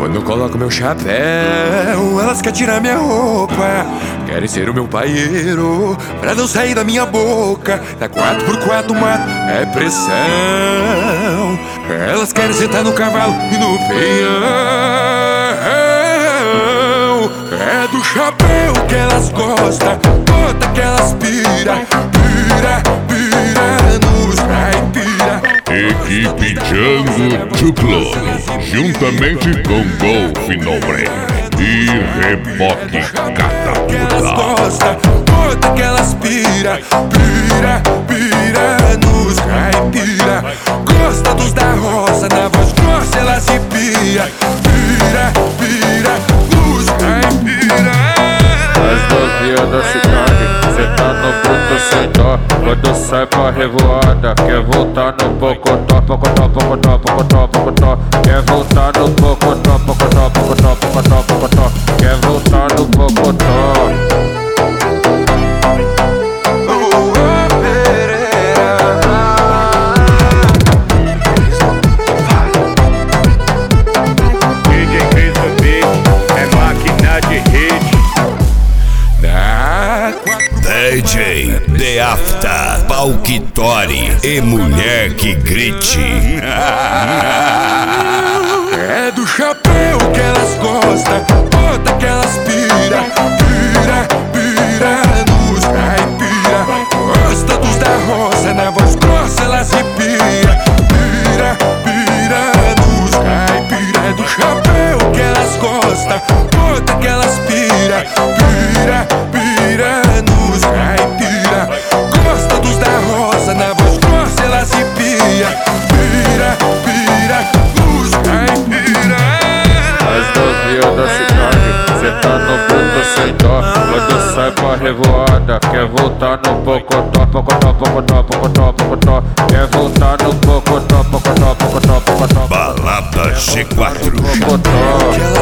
Quando eu coloco meu chapéu, elas querem tirar minha roupa, querem ser o meu paieiro pra não sair da minha boca. Na 4x4 mato é pressão. Elas querem sentar no cavalo e no peão. É do chapéu que elas gostam, bota que elas pira, pira, pira nos caipira. Equipe Django Duplo, juntamente com Golf Nobre e Reboque Catapulta. Bota que elas pira, pira, pira nos caipira. Gosta dos da roça, na voz grossa ela se pia, pira, pira nos caipira. As novinhas da cidade, cê tá no bruto sem dó. Quando sai pra revoada, quer voltar no pocotó, pocotó, pocotó, pocotó, pocotó. Quer voltar no pocotó, pocotó, pocotó, pocotó, pocotó. Quer voltar no pocotó. DJ The After, Palquitori e Mulher que Grite. É do chapéu que elas gostam, bota que elas pira, pira, pira nos caipira. Gosta dos da roça, na voz grossa elas se pira, pira, pira nos caipira. É do chapéu que elas gostam, bota que elas pira, pira, pira nos caipira. Gosta dos da roça, na voz grossa ela se pia, pira, pira nos caipira. As novinhas da cidade, cê tá no bruto sem dó. Quando sai pra revoada, quer voltar no pocotó, pocotó, pocotó, pocotó, pocotó. Quer voltar no pocotó, pocotó, pocotó, pocotó. Balada G4. Pocotó.